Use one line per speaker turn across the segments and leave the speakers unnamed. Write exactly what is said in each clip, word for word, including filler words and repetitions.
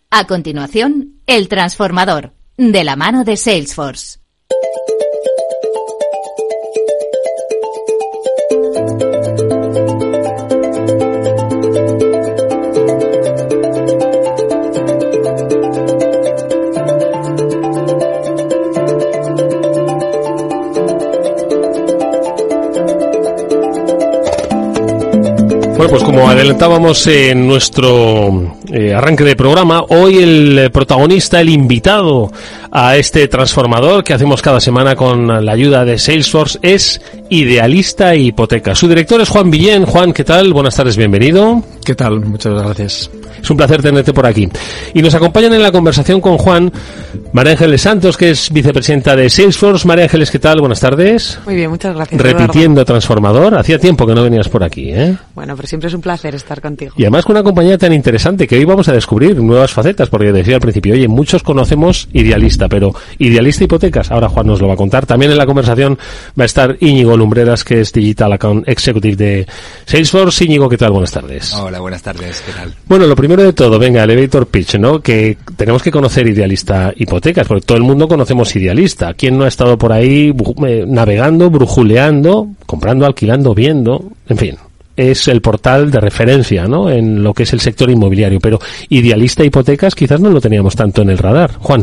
A continuación, El Transformador, de la mano de Salesforce.
Bueno, pues como adelantábamos en nuestro eh, arranque de programa, hoy el protagonista, el invitado a este transformador que hacemos cada semana con la ayuda de Salesforce es Idealista Hipoteca. Su director es Juan Villén. Juan, ¿qué tal? Buenas tardes, bienvenido.
¿Qué tal? Muchas gracias.
Es un placer tenerte por aquí. Y nos acompañan en la conversación con Juan María Ángeles Santos, que es vicepresidenta de Salesforce. María Ángeles, ¿qué tal? Buenas tardes.
Muy bien, muchas gracias.
Repitiendo
Eduardo.
Transformador. Hacía tiempo que no venías por aquí, ¿eh?
Bueno, pero siempre es un placer estar contigo.
Y además con una compañía tan interesante que hoy vamos a descubrir nuevas facetas, porque decía al principio, oye, muchos conocemos Idealista, pero Idealista Hipotecas, ahora Juan nos lo va a contar. También en la conversación va a estar Íñigo Lumbreras, que es Digital Account Executive de Salesforce. Íñigo, ¿qué tal? Buenas tardes.
Hola, buenas tardes, ¿qué tal?
Bueno, lo primero de todo, venga, elevator pitch, ¿no? Que tenemos que conocer Idealista Hipotecas, porque todo el mundo conocemos Idealista. ¿Quién no ha estado por ahí eh, navegando, brujuleando, comprando, alquilando, viendo, en fin? Es el portal de referencia, ¿no?, en lo que es el sector inmobiliario, pero Idealista Hipotecas quizás no lo teníamos tanto en el radar. Juan.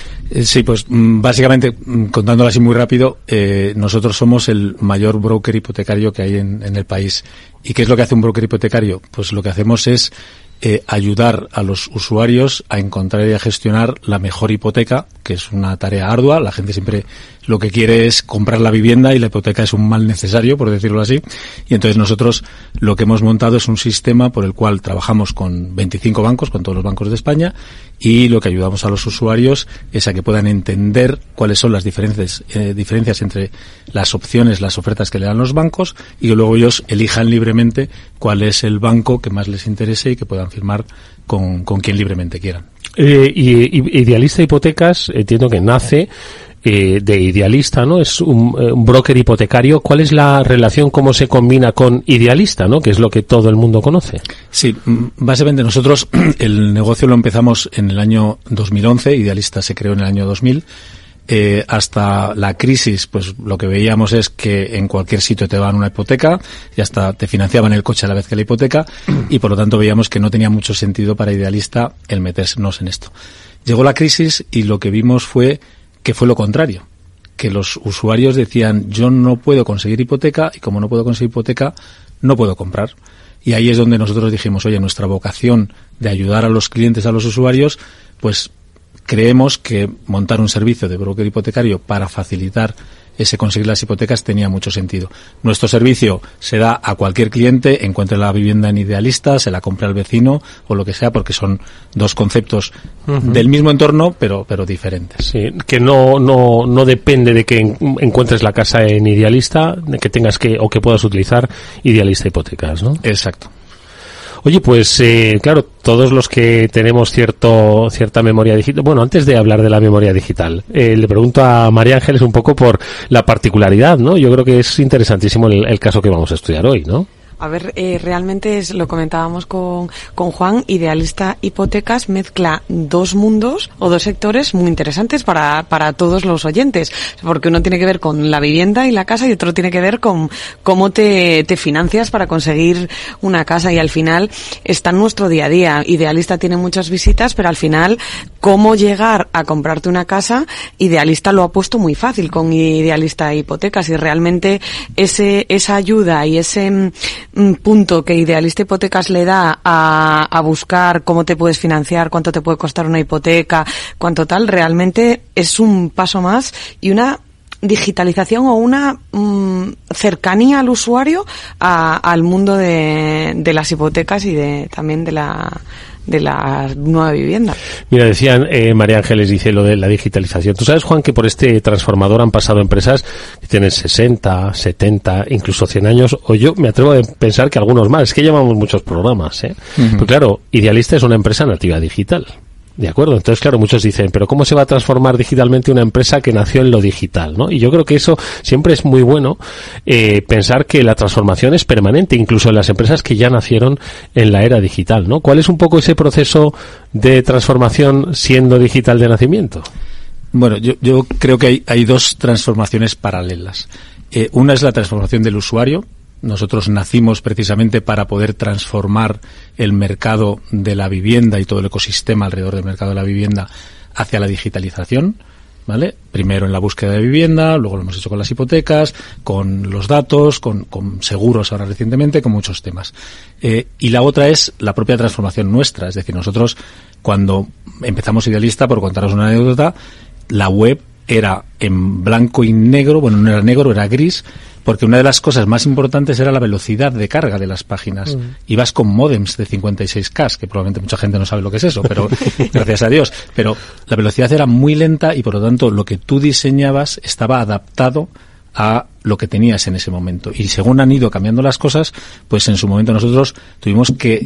Sí, pues básicamente, contándolo así muy rápido, eh, nosotros somos el mayor broker hipotecario que hay en, en el país. ¿Y qué es lo que hace un broker hipotecario? Pues lo que hacemos es eh, ayudar a los usuarios a encontrar y a gestionar la mejor hipoteca, que es una tarea ardua. La gente siempre lo que quiere es comprar la vivienda y la hipoteca es un mal necesario, por decirlo así. Y entonces nosotros lo que hemos montado es un sistema por el cual trabajamos con veinticinco bancos, con todos los bancos de España, y lo que ayudamos a los usuarios es a que puedan entender cuáles son las diferencias, eh, diferencias entre las opciones, las ofertas que le dan los bancos, y que luego ellos elijan libremente cuál es el banco que más les interese y que puedan firmar con, con quien libremente quieran.
Eh, y, y Idealista Hipotecas, entiendo que nace eh, de Idealista, ¿no? Es un, eh, un broker hipotecario. ¿Cuál es la relación, cómo se combina con Idealista, ¿no?, que es lo que todo el mundo conoce?
Sí, básicamente nosotros el negocio lo empezamos en el año dos mil once, Idealista se creó en el año dos mil. Eh, hasta la crisis, pues lo que veíamos es que en cualquier sitio te daban una hipoteca y hasta te financiaban el coche a la vez que la hipoteca, y por lo tanto veíamos que no tenía mucho sentido para Idealista el meternos en esto. Llegó la crisis y lo que vimos fue que fue lo contrario, que los usuarios decían, yo no puedo conseguir hipoteca, y como no puedo conseguir hipoteca, no puedo comprar. Y ahí es donde nosotros dijimos, oye, nuestra vocación de ayudar a los clientes, a los usuarios, pues creemos que montar un servicio de broker hipotecario para facilitar ese conseguir las hipotecas tenía mucho sentido. Nuestro servicio se da a cualquier cliente, encuentre la vivienda en Idealista, se la compre al vecino o lo que sea, porque son dos conceptos uh-huh. del mismo entorno, pero pero diferentes.
Sí, que no no no depende de que en, encuentres la casa en Idealista, de que tengas que o que puedas utilizar Idealista Hipotecas, ¿no?
Exacto.
Oye, pues eh, claro, todos los que tenemos cierto cierta memoria digital. Bueno, antes de hablar de la memoria digital, eh, le pregunto a María Ángeles un poco por la particularidad, ¿no? Yo creo que es interesantísimo el, el caso que vamos a estudiar hoy, ¿no?
A ver, eh, realmente es, lo comentábamos con, con Juan, Idealista Hipotecas mezcla dos mundos o dos sectores muy interesantes para, para todos los oyentes, porque uno tiene que ver con la vivienda y la casa y otro tiene que ver con cómo te, te financias para conseguir una casa, y al final está en nuestro día a día. Idealista tiene muchas visitas, pero al final cómo llegar a comprarte una casa, Idealista lo ha puesto muy fácil con Idealista Hipotecas, y realmente ese, esa ayuda y ese un punto que Idealista Hipotecas le da a, a buscar cómo te puedes financiar, cuánto te puede costar una hipoteca, cuánto tal, realmente es un paso más y una digitalización o una mmm, cercanía al usuario a, al mundo de, de las hipotecas y de también de la de la nueva vivienda.
Mira, decían, eh, María Ángeles dice lo de la digitalización. Tú sabes, Juan, que por este transformador han pasado empresas que tienen sesenta, setenta, incluso cien años, o yo me atrevo a pensar que algunos más. Es que llevamos muchos programas, ¿eh? Uh-huh. Pero claro, Idealista es una empresa nativa digital. De acuerdo, entonces claro, muchos dicen, pero ¿cómo se va a transformar digitalmente una empresa que nació en lo digital, ¿no? Y yo creo que eso siempre es muy bueno, eh, pensar que la transformación es permanente, incluso en las empresas que ya nacieron en la era digital, ¿no? ¿Cuál es un poco ese proceso de transformación siendo digital de nacimiento?
Bueno, yo, yo creo que hay, hay dos transformaciones paralelas. Eh, una es la transformación del usuario. Nosotros nacimos precisamente para poder transformar el mercado de la vivienda y todo el ecosistema alrededor del mercado de la vivienda hacia la digitalización, ¿vale? Primero en la búsqueda de vivienda, luego lo hemos hecho con las hipotecas, con los datos, con, con seguros ahora recientemente, con muchos temas. Eh, y la otra es la propia transformación nuestra, es decir, nosotros cuando empezamos Idealista, por contaros una anécdota, la web era en blanco y negro, bueno, no era negro, era gris, porque una de las cosas más importantes era la velocidad de carga de las páginas. Mm. Ibas con módems de cincuenta y seis K, que probablemente mucha gente no sabe lo que es eso, pero gracias a Dios. Pero la velocidad era muy lenta y por lo tanto lo que tú diseñabas estaba adaptado a lo que tenías en ese momento. Y según han ido cambiando las cosas, pues en su momento nosotros tuvimos que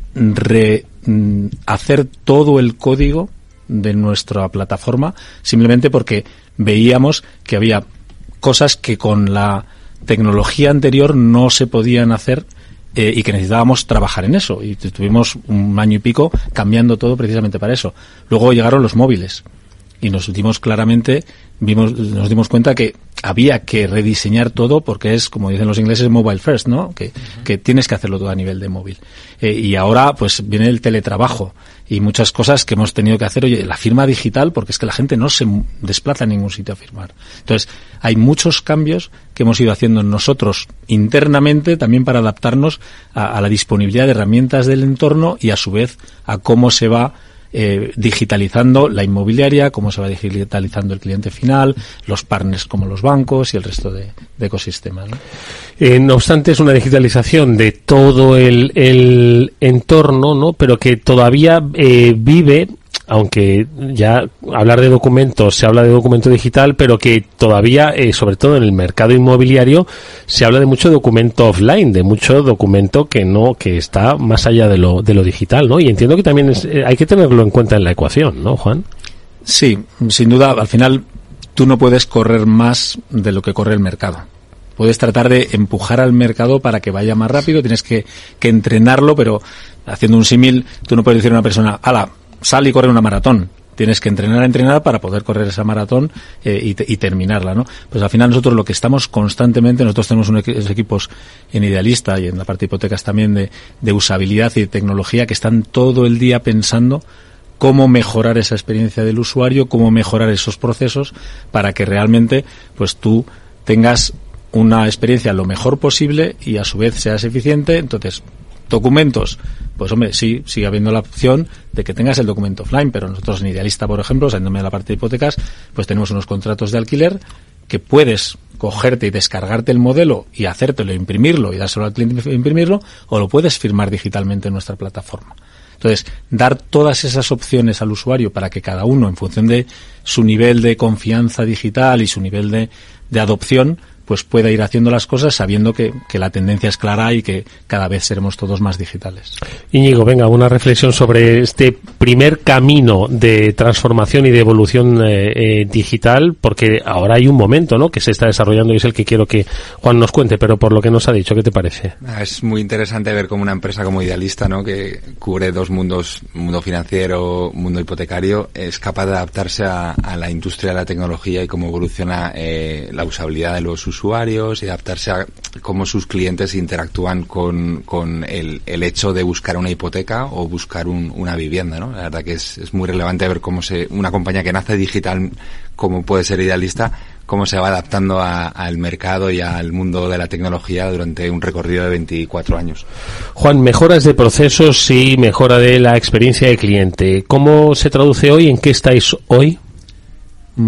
re, hacer todo el código de nuestra plataforma simplemente porque veíamos que había cosas que con la tecnología anterior no se podían hacer eh, y que necesitábamos trabajar en eso. Y estuvimos un año y pico cambiando todo precisamente para eso. Luego llegaron los móviles y nos dimos claramente, vimos, nos dimos cuenta que había que rediseñar todo porque es, como dicen los ingleses, mobile first, ¿no? Que, uh-huh. que tienes que hacerlo todo a nivel de móvil. Eh, y ahora, pues, viene el teletrabajo y muchas cosas que hemos tenido que hacer. Oye, la firma digital, porque es que la gente no se desplaza a ningún sitio a firmar. Entonces, hay muchos cambios que hemos ido haciendo nosotros internamente también para adaptarnos a, a la disponibilidad de herramientas del entorno y, a su vez, a cómo se va Eh, digitalizando la inmobiliaria, cómo se va digitalizando el cliente final, los partners como los bancos y el resto de, de ecosistemas, ¿no?
Eh, no obstante, es una digitalización de todo el, el entorno, ¿no? Pero que todavía eh, vive, aunque ya hablar de documentos, se habla de documento digital, pero que todavía, eh, sobre todo en el mercado inmobiliario, se habla de mucho documento offline, de mucho documento que no, que está más allá de lo, de lo digital, ¿no? Y entiendo que también es, eh, hay que tenerlo en cuenta en la ecuación, ¿no, Juan?
Sí, sin duda, al final tú no puedes correr más de lo que corre el mercado. Puedes tratar de empujar al mercado para que vaya más rápido, tienes que, que entrenarlo, pero haciendo un símil, tú no puedes decir a una persona, ¡hala!, sal y corre una maratón. Tienes que entrenar a entrenar para poder correr esa maratón eh, y, te, y terminarla, ¿no? Pues al final nosotros lo que estamos constantemente, nosotros tenemos unos equipos en Idealista y en la parte de hipotecas también de, de usabilidad y de tecnología que están todo el día pensando cómo mejorar esa experiencia del usuario, cómo mejorar esos procesos para que realmente pues tú tengas una experiencia lo mejor posible y a su vez seas eficiente. Entonces, documentos, pues hombre, sí, sigue habiendo la opción de que tengas el documento offline, pero nosotros en Idealista, por ejemplo, saliéndome de la parte de hipotecas, pues tenemos unos contratos de alquiler que puedes cogerte y descargarte el modelo y hacértelo, imprimirlo y dárselo al cliente imprimirlo, o lo puedes firmar digitalmente en nuestra plataforma. Entonces, dar todas esas opciones al usuario para que cada uno, en función de su nivel de confianza digital y su nivel de, de adopción, pues pueda ir haciendo las cosas sabiendo que, que la tendencia es clara y que cada vez seremos todos más digitales.
Íñigo, venga, una reflexión sobre este primer camino de transformación y de evolución eh, eh, digital, porque ahora hay un momento, ¿no?, que se está desarrollando y es el que quiero que Juan nos cuente, pero por lo que nos ha dicho, ¿qué te parece?
Es muy interesante ver cómo una empresa como Idealista, ¿no?, que cubre dos mundos, mundo financiero, mundo hipotecario, es capaz de adaptarse a, a la industria de la tecnología y cómo evoluciona eh, la usabilidad de los usuarios usuarios y adaptarse a cómo sus clientes interactúan con, con el, el hecho de buscar una hipoteca o buscar un, una vivienda, ¿no? La verdad que es, es muy relevante ver cómo se, una compañía que nace digital, como puede ser Idealista, cómo se va adaptando a, al mercado y al mundo de la tecnología durante un recorrido de veinticuatro años.
Juan, mejoras de procesos y mejora de la experiencia del cliente. ¿Cómo se traduce hoy? ¿En qué estáis hoy?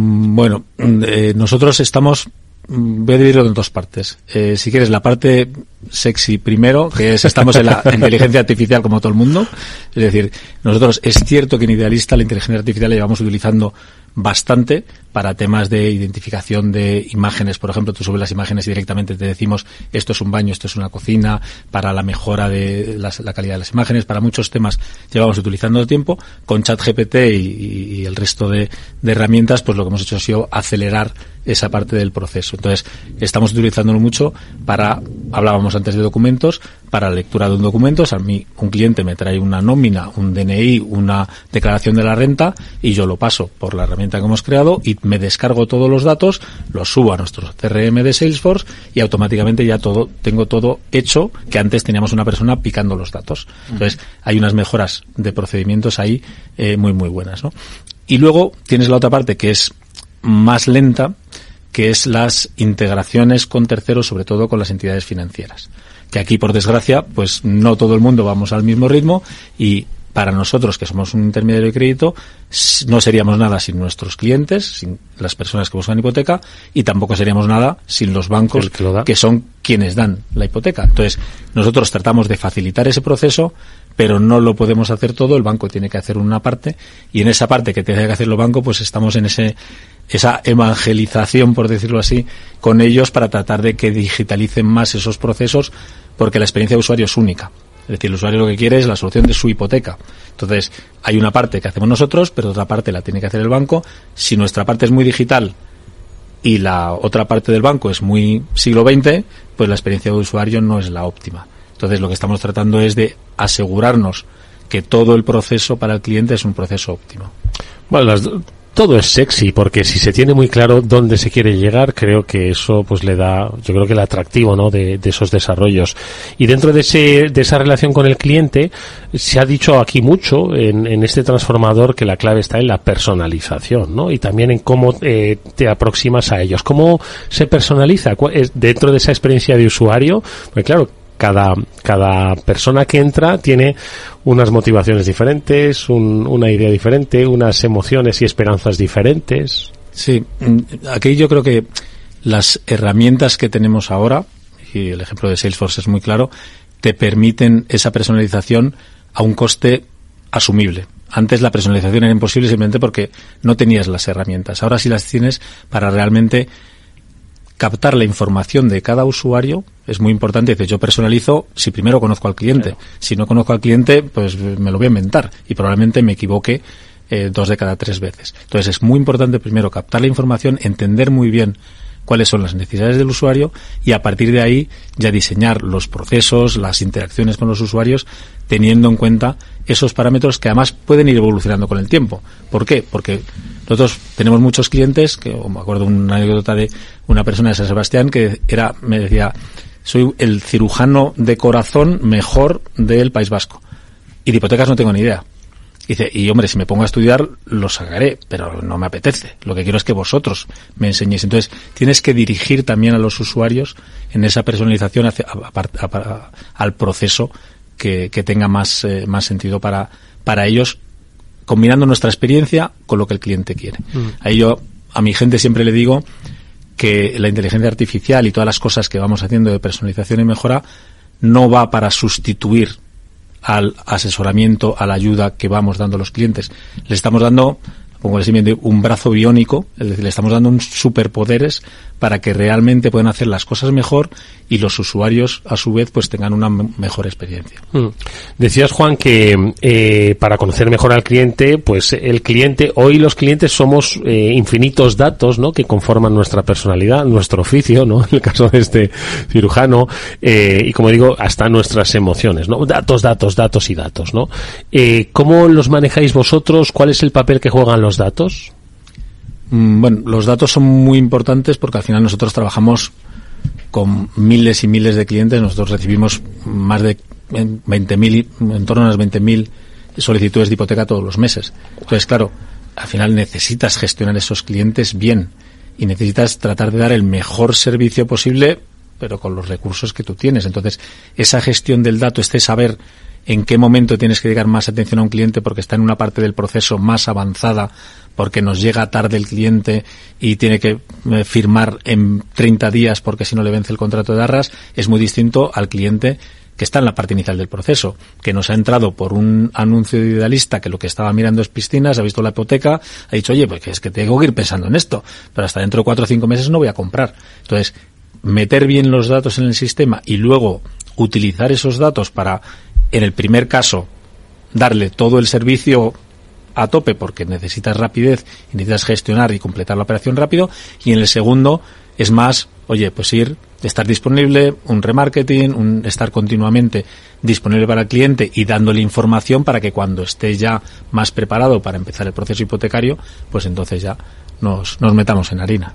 Bueno, eh, nosotros estamos... Voy a dividirlo en dos partes. Eh, si quieres, la parte sexy primero, que es estamos en la inteligencia artificial como todo el mundo. Es decir, nosotros es cierto que en Idealista la inteligencia artificial la llevamos utilizando bastante para temas de identificación de imágenes. Por ejemplo, tú subes las imágenes y directamente te decimos esto es un baño, esto es una cocina, para la mejora de las, la calidad de las imágenes. Para muchos temas llevamos utilizando tiempo. Con ChatGPT y, y el resto de, de herramientas, pues lo que hemos hecho ha sido acelerar esa parte del proceso. Entonces, estamos utilizándolo mucho para, hablábamos antes de documentos, para la lectura de un documento. O sea, a mí un cliente me trae una nómina, un D N I, una declaración de la renta y yo lo paso por la herramienta que hemos creado y me descargo todos los datos, los subo a nuestro C R M de Salesforce y automáticamente ya todo, tengo todo hecho, que antes teníamos una persona picando los datos. Entonces, hay unas mejoras de procedimientos ahí eh, muy, muy buenas, ¿no? Y luego tienes la otra parte que es más lenta, que es las integraciones con terceros, sobre todo con las entidades financieras. Que aquí, por desgracia, pues no todo el mundo vamos al mismo ritmo y para nosotros, que somos un intermediario de crédito, no seríamos nada sin nuestros clientes, sin las personas que buscan hipoteca, y tampoco seríamos nada sin los bancos que, que son quienes dan la hipoteca. Entonces, nosotros tratamos de facilitar ese proceso, pero no lo podemos hacer todo, el banco tiene que hacer una parte, y en esa parte que tiene que hacer el banco, pues estamos en ese esa evangelización, por decirlo así, con ellos para tratar de que digitalicen más esos procesos, porque la experiencia de usuario es única. Es decir, el usuario lo que quiere es la solución de su hipoteca. Entonces, hay una parte que hacemos nosotros, pero otra parte la tiene que hacer el banco. Si nuestra parte es muy digital y la otra parte del banco es muy siglo veinte, pues la experiencia de usuario no es la óptima. Entonces, lo que estamos tratando es de asegurarnos que todo el proceso para el cliente es un proceso óptimo.
Bueno, las todo es sexy, porque si se tiene muy claro dónde se quiere llegar, creo que eso pues le da, yo creo que el atractivo, ¿no?, de, de esos desarrollos. Y dentro de ese de esa relación con el cliente, se ha dicho aquí mucho en, en este transformador que la clave está en la personalización, ¿no? Y también en cómo eh, te aproximas a ellos. ¿Cómo se personaliza dentro de esa experiencia de usuario? Pues claro, cada cada persona que entra tiene unas motivaciones diferentes, un, una idea diferente, unas emociones y esperanzas diferentes.
Sí, aquí yo creo que las herramientas que tenemos ahora, y el ejemplo de Salesforce es muy claro, te permiten esa personalización a un coste asumible. Antes la personalización era imposible simplemente porque no tenías las herramientas. Ahora sí las tienes para realmente captar la información de cada usuario. Es muy importante. Dice, yo personalizo si primero conozco al cliente. Claro. Si no conozco al cliente, pues me lo voy a inventar y probablemente me equivoque eh, dos de cada tres veces. Entonces es muy importante primero captar la información, entender muy bien cuáles son las necesidades del usuario y a partir de ahí ya diseñar los procesos, las interacciones con los usuarios, teniendo en cuenta esos parámetros que además pueden ir evolucionando con el tiempo. ¿Por qué? Porque nosotros tenemos muchos clientes, que me acuerdo una anécdota de una persona de San Sebastián que era, me decía, soy el cirujano de corazón mejor del País Vasco y de hipotecas no tengo ni idea. Dice, y hombre, si me pongo a estudiar, lo sacaré, pero no me apetece. Lo que quiero es que vosotros me enseñéis. Entonces, tienes que dirigir también a los usuarios en esa personalización hacia, a, a, a, al proceso que, que tenga más, eh, más sentido para, para ellos, combinando nuestra experiencia con lo que el cliente quiere. Mm. Ahí yo, a mi gente siempre le digo que la inteligencia artificial y todas las cosas que vamos haciendo de personalización y mejora no va para sustituir al asesoramiento, a la ayuda que vamos dando a los clientes. Le estamos dando, pongo el símil, un brazo biónico, es decir, le estamos dando un superpoderes para que realmente puedan hacer las cosas mejor y los usuarios, a su vez, pues tengan una m- mejor experiencia. Mm.
Decías, Juan, que eh, para conocer mejor al cliente, pues el cliente, hoy los clientes somos eh, infinitos datos, ¿no?, que conforman nuestra personalidad, nuestro oficio, ¿no?, en el caso de este cirujano, eh, y como digo, hasta nuestras emociones, ¿no? Datos, datos, datos y datos, ¿no? Eh, ¿Cómo los manejáis vosotros? ¿Cuál es el papel que juegan los datos?
Bueno, los datos son muy importantes porque al final nosotros trabajamos con miles y miles de clientes. Nosotros recibimos más de veinte mil, en torno a las veinte mil solicitudes de hipoteca todos los meses. Entonces, claro, al final necesitas gestionar esos clientes bien y necesitas tratar de dar el mejor servicio posible, pero con los recursos que tú tienes. Entonces, esa gestión del dato, este saber en qué momento tienes que dedicar más atención a un cliente porque está en una parte del proceso más avanzada porque nos llega tarde el cliente y tiene que eh, firmar en treinta días porque si no le vence el contrato de arras, es muy distinto al cliente que está en la parte inicial del proceso, que nos ha entrado por un anuncio de Idealista que lo que estaba mirando es piscinas, ha visto la hipoteca, ha dicho, oye, pues es que tengo que ir pensando en esto, pero hasta dentro de cuatro o cinco meses no voy a comprar. Entonces, meter bien los datos en el sistema y luego utilizar esos datos para, en el primer caso, darle todo el servicio a tope porque necesitas rapidez y necesitas gestionar y completar la operación rápido, y en el segundo es más, oye, pues ir, estar disponible, un remarketing, un estar continuamente disponible para el cliente y dándole información para que cuando esté ya más preparado para empezar el proceso hipotecario, pues entonces ya nos, nos metamos en harina.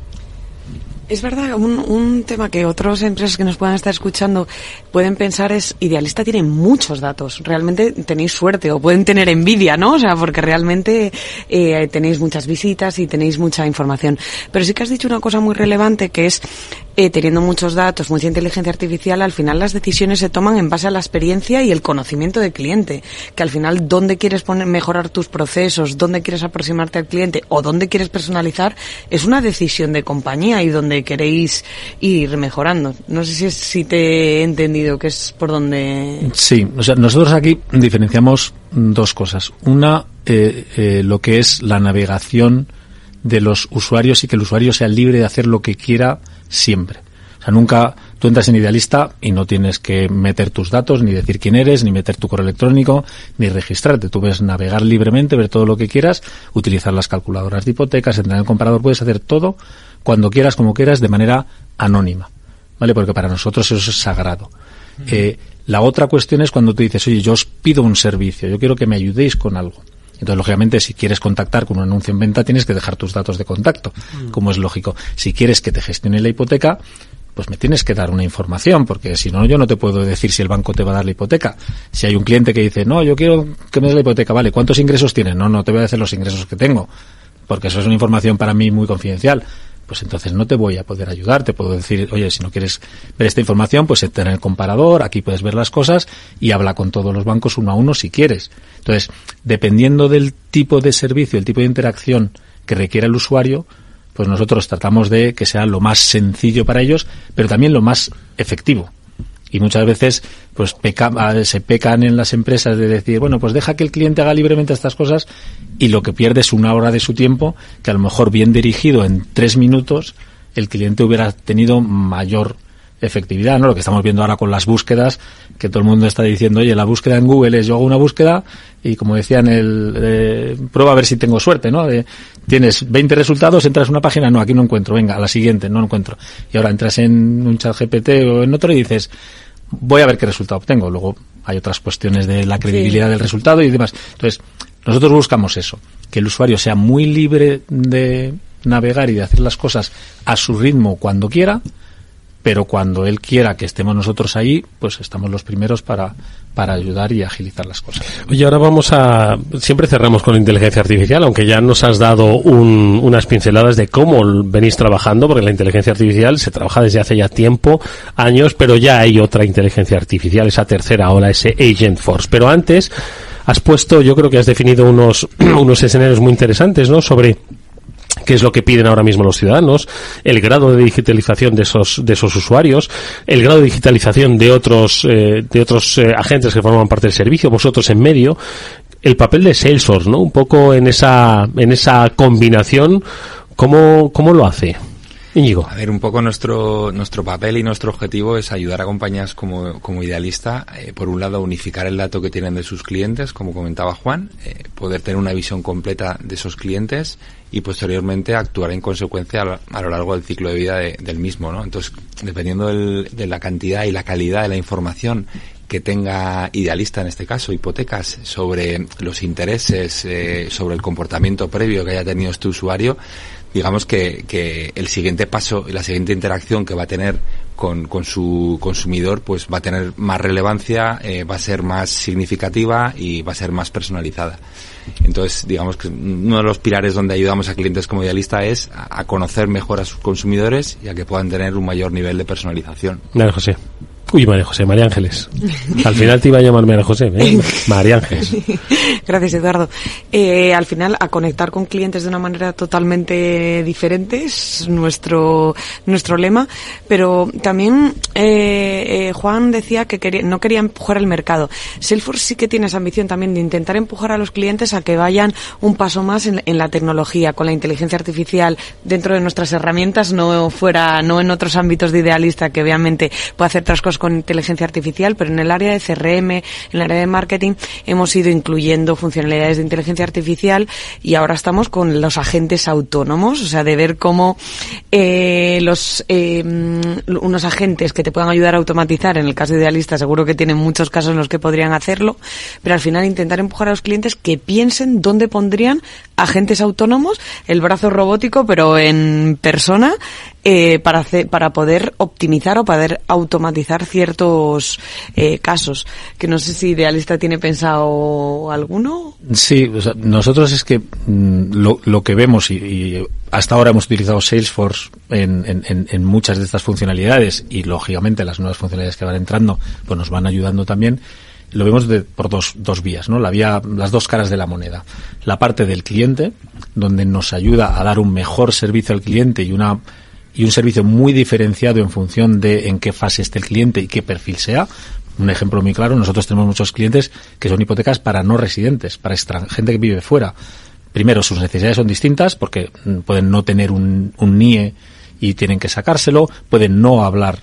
Es verdad, un, un tema que otras empresas que nos puedan estar escuchando pueden pensar es, Idealista tiene muchos datos, realmente tenéis suerte o pueden tener envidia, ¿no? O sea, porque realmente eh, tenéis muchas visitas y tenéis mucha información. Pero sí que has dicho una cosa muy relevante que es, eh, teniendo muchos datos, mucha inteligencia artificial, al final las decisiones se toman en base a la experiencia y el conocimiento del cliente, que al final dónde quieres poner, mejorar tus procesos, dónde quieres aproximarte al cliente o dónde quieres personalizar, es una decisión de compañía y donde queréis ir mejorando. No sé si, es, si te he entendido que es por donde...
Sí, o sea, nosotros aquí diferenciamos dos cosas. Una, eh, eh, lo que es la navegación de los usuarios y que el usuario sea libre de hacer lo que quiera siempre. O sea, nunca tú entras en Idealista y no tienes que meter tus datos, ni decir quién eres, ni meter tu correo electrónico, ni registrarte. Tú ves navegar libremente, ver todo lo que quieras, utilizar las calculadoras de hipotecas, entrar en el comparador, puedes hacer todo cuando quieras, como quieras, de manera anónima, ¿vale? Porque para nosotros eso es sagrado. Uh-huh. Eh, la otra cuestión es cuando tú dices, oye, yo os pido un servicio, yo quiero que me ayudéis con algo. Entonces, lógicamente, si quieres contactar con un anuncio en venta, tienes que dejar tus datos de contacto, uh-huh. como es lógico. Si quieres que te gestione la hipoteca, pues me tienes que dar una información, porque si no, yo no te puedo decir si el banco te va a dar la hipoteca. Si hay un cliente que dice, no, yo quiero que me des la hipoteca, vale, ¿cuántos ingresos tienes? No, no te voy a decir los ingresos que tengo, porque eso es una información para mí muy confidencial. Pues entonces no te voy a poder ayudar. Te puedo decir, oye, si no quieres ver esta información, pues entra en el comparador, aquí puedes ver las cosas y habla con todos los bancos uno a uno si quieres. Entonces, dependiendo del tipo de servicio, el tipo de interacción que requiera el usuario, pues nosotros tratamos de que sea lo más sencillo para ellos, pero también lo más efectivo. Y muchas veces pues peca, se pecan en las empresas de decir, bueno, pues deja que el cliente haga libremente estas cosas, y lo que pierde es una hora de su tiempo que a lo mejor bien dirigido en tres minutos el cliente hubiera tenido mayor efectividad, ¿no? Lo que estamos viendo ahora con las búsquedas, que todo el mundo está diciendo, oye, la búsqueda en Google es, yo hago una búsqueda y como decían, el eh, prueba a ver si tengo suerte, ¿no? De, tienes veinte resultados, entras en una página, no, aquí no encuentro, venga, a la siguiente, no encuentro. Y ahora entras en un chat G P T o en otro y dices, voy a ver qué resultado obtengo. Luego hay otras cuestiones de la credibilidad sí. del resultado y demás. Entonces, nosotros buscamos eso, que el usuario sea muy libre de navegar y de hacer las cosas a su ritmo cuando quiera, pero cuando él quiera que estemos nosotros ahí, pues estamos los primeros para para ayudar y agilizar las cosas.
Oye, ahora vamos a... Siempre cerramos con inteligencia artificial, aunque ya nos has dado un, unas pinceladas de cómo venís trabajando, porque la inteligencia artificial se trabaja desde hace ya tiempo, años, pero ya hay otra inteligencia artificial, esa tercera ola, ese Agent Force. Pero antes has puesto, yo creo que has definido unos, unos escenarios muy interesantes, ¿no?, sobre qué es lo que piden ahora mismo los ciudadanos, el grado de digitalización de esos de esos usuarios, el grado de digitalización de otros eh, de otros eh, agentes que forman parte del servicio, vosotros en medio, el papel de Salesforce, ¿no? Un poco en esa en esa combinación, ¿cómo cómo lo hace? Íñigo.
A ver, un poco nuestro nuestro papel y nuestro objetivo es ayudar a compañías como, como Idealista, eh, por un lado, a unificar el dato que tienen de sus clientes, como comentaba Juan, eh, poder tener una visión completa de esos clientes y posteriormente actuar en consecuencia a, a lo largo del ciclo de vida de, del mismo, ¿no? Entonces, dependiendo del, de la cantidad y la calidad de la información que tenga Idealista, en este caso, hipotecas, sobre los intereses, eh, sobre el comportamiento previo que haya tenido este usuario, digamos que, que el siguiente paso y la siguiente interacción que va a tener con, con su consumidor, pues va a tener más relevancia, eh, va a ser más significativa y va a ser más personalizada. Entonces, digamos que uno de los pilares donde ayudamos a clientes como Idealista es a, a conocer mejor a sus consumidores y a que puedan tener un mayor nivel de personalización.
Claro, José. Uy, María José, María Ángeles. Al final te iba a llamar María José, ¿eh? María Ángeles.
Gracias, Eduardo. Eh, al final, a conectar con clientes de una manera totalmente diferente es nuestro nuestro lema, pero también eh, eh, Juan decía que quería, no quería empujar el mercado. Salesforce sí que tiene esa ambición también de intentar empujar a los clientes a que vayan un paso más en, en la tecnología, con la inteligencia artificial dentro de nuestras herramientas, no fuera, no en otros ámbitos de Idealista, que obviamente puede hacer otras cosas con inteligencia artificial, pero en el área de C R M, en el área de marketing, hemos ido incluyendo funcionalidades de inteligencia artificial y ahora estamos con los agentes autónomos, o sea, de ver cómo eh, los eh, unos agentes que te puedan ayudar a automatizar, en el caso de Idealista seguro que tienen muchos casos en los que podrían hacerlo, pero al final intentar empujar a los clientes que piensen dónde pondrían agentes autónomos, el brazo robótico, pero en persona, eh, para hacer, para poder optimizar o poder automatizar ciertos eh, casos, que no sé si Idealista tiene pensado alguno.
Sí, o sea, nosotros es que mm, lo, lo que vemos y, y hasta ahora hemos utilizado Salesforce en, en, en muchas de estas funcionalidades y lógicamente las nuevas funcionalidades que van entrando pues nos van ayudando también. Lo vemos de, por dos, dos vías, ¿no? La vía, las dos caras de la moneda. La parte del cliente, donde nos ayuda a dar un mejor servicio al cliente y una y un servicio muy diferenciado en función de en qué fase esté el cliente y qué perfil sea. Un ejemplo muy claro, nosotros tenemos muchos clientes que son hipotecas para no residentes, para extran- gente que vive fuera. Primero, sus necesidades son distintas porque pueden no tener un, un N I E y tienen que sacárselo, pueden no hablar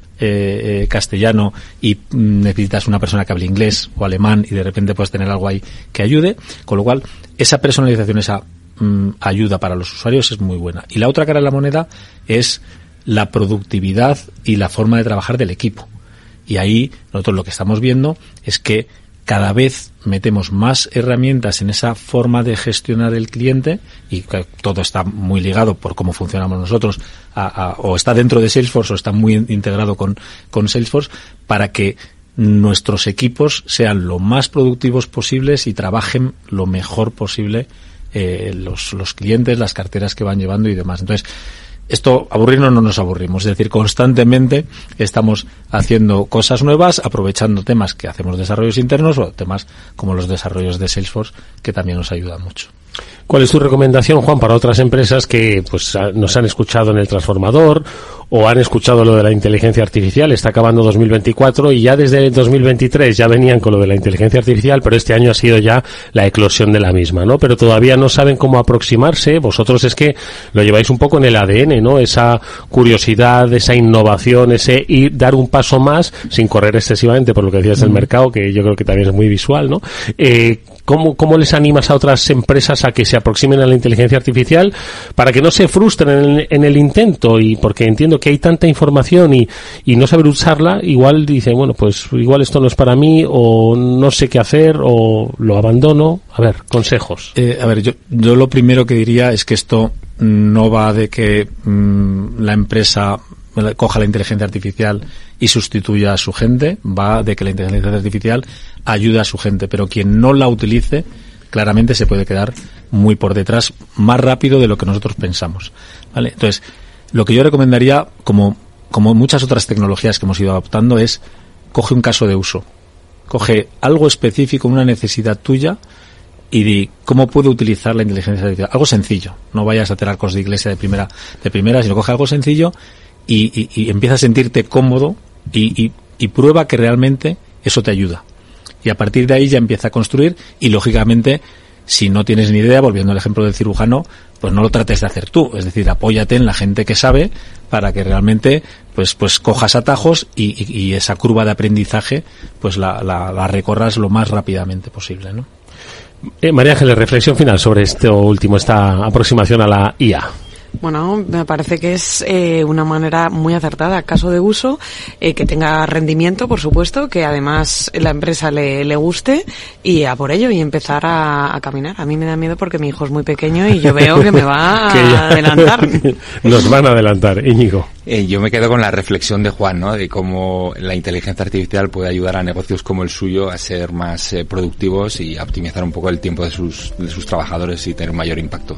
Eh, eh, castellano y mm, necesitas una persona que hable inglés o alemán y de repente puedes tener algo ahí que ayude, con lo cual esa personalización, esa mm, ayuda para los usuarios es muy buena. Y la otra cara de la moneda es la productividad y la forma de trabajar del equipo. Y ahí nosotros lo que estamos viendo es que cada vez metemos más herramientas en esa forma de gestionar el cliente y que todo está muy ligado por cómo funcionamos nosotros a, a, o está dentro de Salesforce o está muy integrado con, con Salesforce para que nuestros equipos sean lo más productivos posibles y trabajen lo mejor posible eh, los, los clientes, las carteras que van llevando y demás. Entonces, esto, aburrirnos no nos aburrimos, es decir, constantemente estamos haciendo cosas nuevas, aprovechando temas que hacemos desarrollos internos o temas como los desarrollos de Salesforce, que también nos ayudan mucho.
¿Cuál es tu recomendación, Juan, para otras empresas que pues nos han escuchado en el transformador o han escuchado lo de la inteligencia artificial? Está acabando dos mil veinticuatro y ya desde dos mil veintitrés ya venían con lo de la inteligencia artificial, pero este año ha sido ya la eclosión de la misma, ¿no? Pero todavía no saben cómo aproximarse. Vosotros es que lo lleváis un poco en el A D N, ¿no? Esa curiosidad, esa innovación, ese ir, dar un paso más sin correr excesivamente por lo que decías del mercado, que yo creo que también es muy visual, ¿no? Eh, ¿Cómo, ¿Cómo les animas a otras empresas a que se aproximen a la inteligencia artificial para que no se frustren en el, en el intento? Y porque entiendo que hay tanta información y, y no saber usarla, igual dicen, bueno, pues igual esto no es para mí, o no sé qué hacer, o lo abandono. A ver, consejos.
Eh, a ver, yo, yo lo primero que diría es que esto no va de que mmm, la empresa coja la inteligencia artificial y sustituya a su gente, va de que la inteligencia artificial ayuda a su gente, pero quien no la utilice claramente se puede quedar muy por detrás, más rápido de lo que nosotros pensamos, ¿vale? Entonces, lo que yo recomendaría, como, como muchas otras tecnologías que hemos ido adoptando, es coge un caso de uso, coge algo específico, una necesidad tuya y di cómo puedo utilizar la inteligencia artificial. Algo sencillo, no vayas a tener cosas de iglesia de primera, de primera, sino coge algo sencillo y, y, y empieza a sentirte cómodo y, y, y prueba que realmente eso te ayuda. Y a partir de ahí ya empieza a construir y, lógicamente, si no tienes ni idea, volviendo al ejemplo del cirujano, pues no lo trates de hacer tú. Es decir, apóyate en la gente que sabe para que realmente pues pues cojas atajos y, y, y esa curva de aprendizaje pues la, la, la recorras lo más rápidamente posible, ¿no?
Eh, María Ángeles, reflexión final sobre esto último, esta aproximación a la I A.
Bueno, me parece que es eh, una manera muy acertada, caso de uso, eh, que tenga rendimiento, por supuesto, que además la empresa le, le guste y a por ello y empezar a, a caminar. A mí me da miedo porque mi hijo es muy pequeño y yo veo que me va a adelantar.
Nos van a adelantar, Íñigo.
Eh, yo me quedo con la reflexión de Juan, ¿no? De cómo la inteligencia artificial puede ayudar a negocios como el suyo a ser más eh, productivos y a optimizar un poco el tiempo de sus, de sus trabajadores y tener un mayor impacto.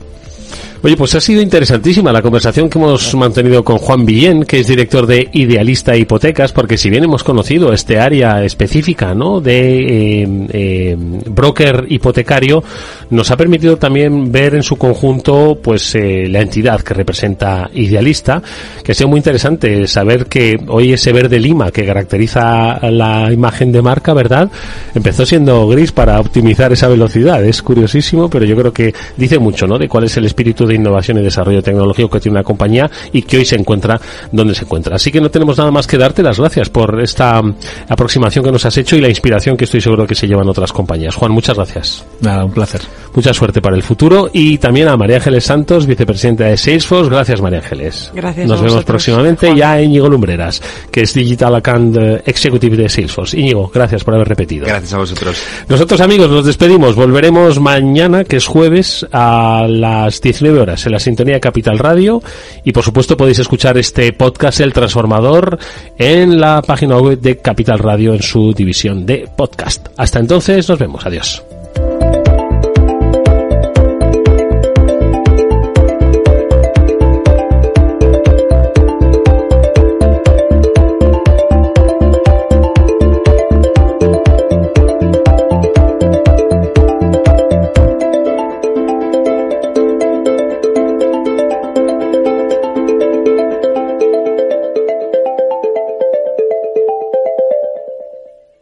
Oye, pues ha sido interesantísima la conversación que hemos mantenido con Juan Villén, que es director de Idealista Hipotecas, porque si bien hemos conocido este área específica, ¿no?, de eh, eh, broker hipotecario, nos ha permitido también ver en su conjunto, pues, eh, la entidad que representa Idealista, que ha sido muy interesante saber que hoy ese verde lima que caracteriza la imagen de marca, ¿verdad?, empezó siendo gris para optimizar esa velocidad. Es curiosísimo, pero yo creo que dice mucho, ¿no?, de cuál es el espíritu de innovación y desarrollo tecnológico que tiene una compañía y que hoy se encuentra donde se encuentra. Así que no tenemos nada más que darte las gracias por esta aproximación que nos has hecho y la inspiración que estoy seguro que se llevan otras compañías. Juan, muchas gracias.
Nada, un placer.
Mucha suerte para el futuro y también a María Ángeles Santos, vicepresidenta de Salesforce. Gracias, María Ángeles.
Gracias.
Nos vemos próximamente.
Juan.
Ya Íñigo Lumbreras, que es Digital Account Executive de Salesforce. Íñigo, gracias por haber repetido.
Gracias a vosotros.
Nosotros, amigos, nos despedimos. Volveremos mañana, que es jueves, a las diecinueve horas en la sintonía de Capital Radio, y por supuesto podéis escuchar este podcast El Transformador en la página web de Capital Radio en su división de podcast. Hasta entonces, nos vemos. Adiós.